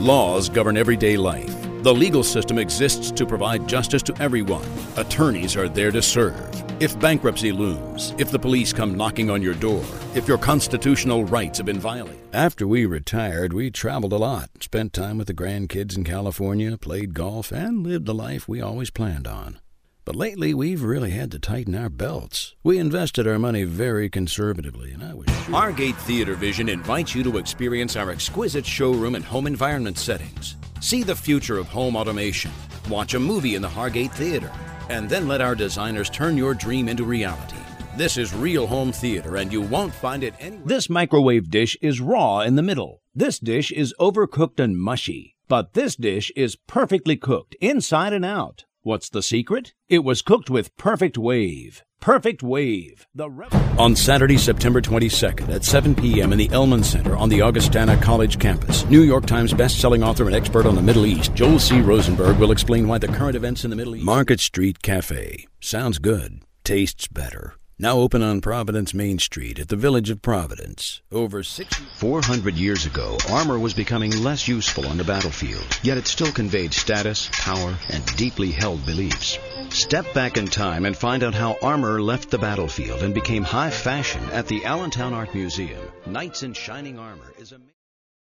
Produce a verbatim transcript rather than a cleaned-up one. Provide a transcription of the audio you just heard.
Laws govern everyday life. The legal system exists to provide justice to everyone. Attorneys are there to serve. If bankruptcy looms, if the police come knocking on your door, if your constitutional rights have been violated. After we retired, we traveled a lot, spent time with the grandkids in California, played golf, and lived the life we always planned on. But lately, we've really had to tighten our belts. We invested our money very conservatively, and I was sure... Hargate Theater Vision invites you to experience our exquisite showroom and home environment settings. See the future of home automation. Watch a movie in the Hargate Theater. And then let our designers turn your dream into reality. This is real home theater, and you won't find it anywhere. This microwave dish is raw in the middle. This dish is overcooked and mushy. But this dish is perfectly cooked, inside and out. What's the secret? It was cooked with Perfect Wave. Perfect Wave. The Re- on Saturday, September twenty-second at seven p.m. in the Elman Center on the Augustana College campus, New York Times best-selling author and expert on the Middle East, Joel C. Rosenberg, will explain why the current events in the Middle East... Market Street Cafe. Sounds good. Tastes better. Now open on Providence Main Street at the Village of Providence. Over six... four hundred years ago, armor was becoming less useful on the battlefield, yet it still conveyed status, power, and deeply held beliefs. Step back in time and find out how armor left the battlefield and became high fashion at the Allentown Art Museum. Knights in Shining Armor is a...